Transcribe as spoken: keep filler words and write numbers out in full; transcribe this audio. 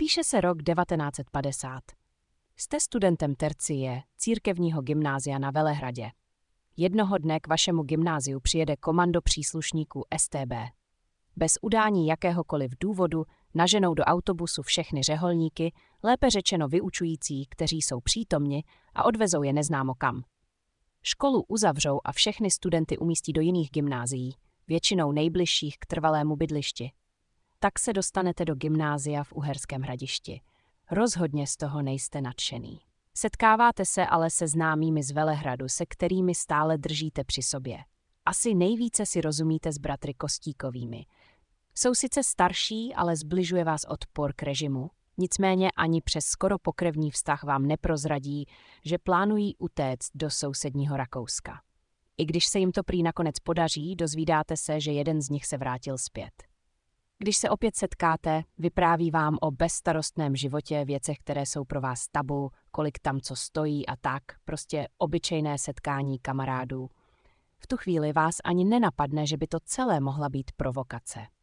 Píše se rok devatenáct set padesát. Jste studentem tercie církevního gymnázia na Velehradě. Jednoho dne k vašemu gymnáziu přijede komando příslušníků S T B. Bez udání jakéhokoliv důvodu naženou do autobusu všechny řeholníky, lépe řečeno vyučující, kteří jsou přítomni, a odvezou je neznámo kam. Školu uzavřou a všechny studenty umístí do jiných gymnázií, většinou nejbližších k trvalému bydlišti. Tak se dostanete do gymnázia v Uherském Hradišti. Rozhodně z toho nejste nadšený. Setkáváte se ale se známými z Velehradu, se kterými stále držíte při sobě. Asi nejvíce si rozumíte s bratry Kostíkovými. Jsou sice starší, ale zbližuje vás odpor k režimu. Nicméně ani přes skoro pokrevní vztah vám neprozradí, že plánují utéct do sousedního Rakouska. I když se jim to prý nakonec podaří, dozvídáte se, že jeden z nich se vrátil zpět. Když se opět setkáte, vypráví vám o bezstarostném životě, věcech, které jsou pro vás tabu, kolik tam co stojí a tak, prostě obyčejné setkání kamarádů. V tu chvíli vás ani nenapadne, že by to celé mohla být provokace.